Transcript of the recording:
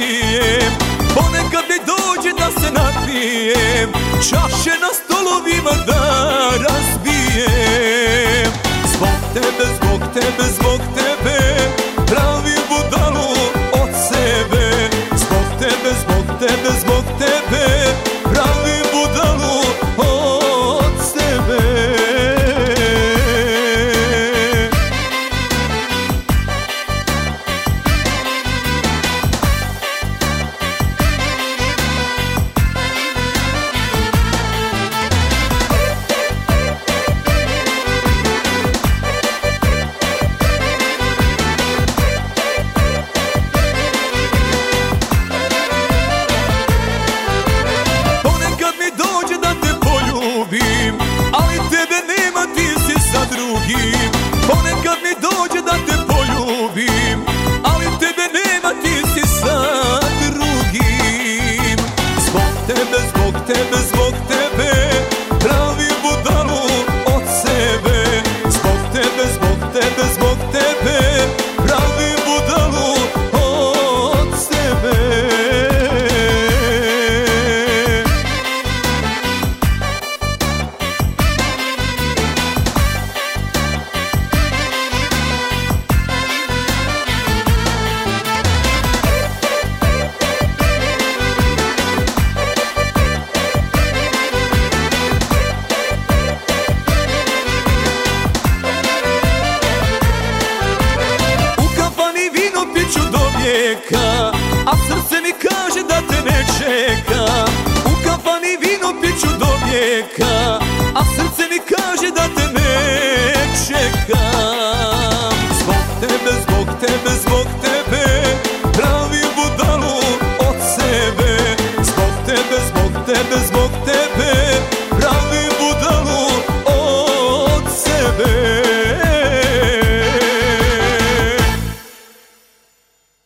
pijem, ponekad mi dođe da se napijem, čaše na stolovima da razbijem. Zbog tebe, zbog tebe, zbog tebe, pravim budalu od sebe. Zbog tebe, zbog tebe, zbog tebe, pravim budalu od sebe. Ali tebe nema, ti si sa drugim. Ponekad mi dođe da te poljubim, ali tebe nema, ti si sa drugim. Zbog tebe, zbog tebe, zbog tebe, pravim budalu od sebe. Zbog tebe, zbog tebe, zbog tebe, pravim budalu od sebe. A srce mi kaže da te ne čeka. U kafani vino piću do vijeka, a srce mi kaže da te ne čekam. Zbog tebe, zbog tebe, zbog tebe, pravim budalu od sebe. Zbog tebe, zbog tebe, zbog tebe,